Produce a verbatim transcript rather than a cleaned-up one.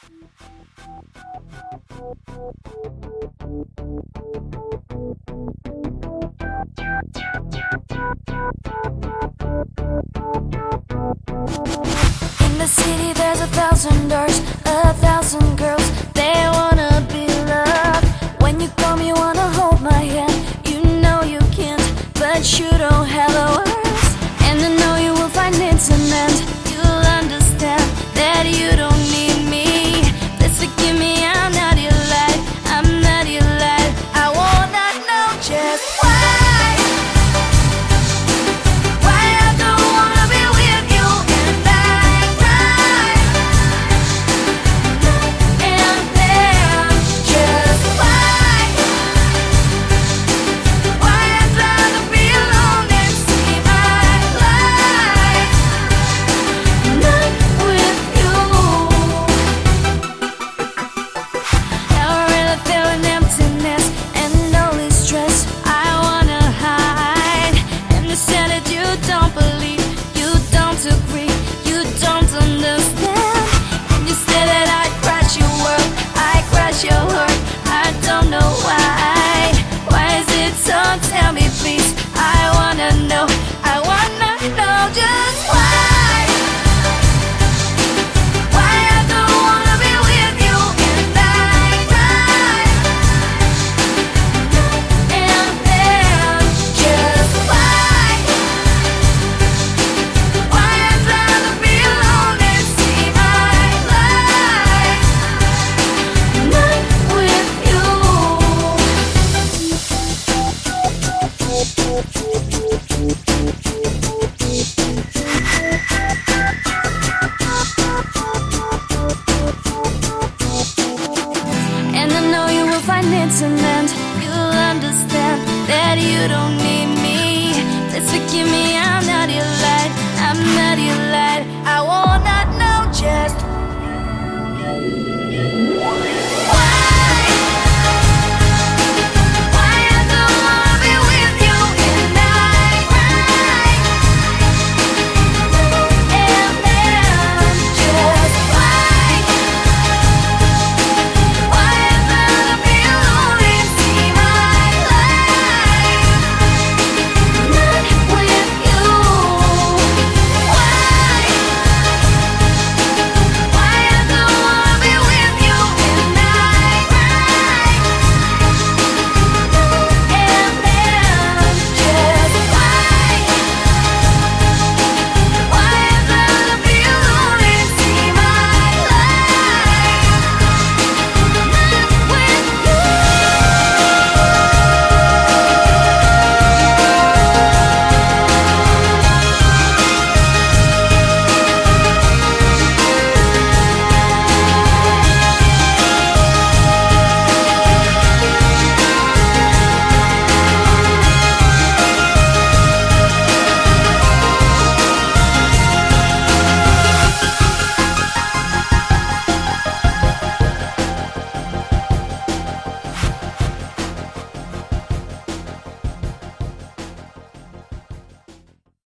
In the city there's a thousand doors, a thousand girls, they wanna be loved. When you come you wanna hold my hand, you know you can't, but you don't have the words. And I know you will find it's an end, you'll understand that you don't need me. Please forgive me, I'm not your light, I'm not your light. I wanna know just why. It's an end, you'll understand that you don't need me. Please forgive me, I'm not your light, I'm not your light. I wanna know just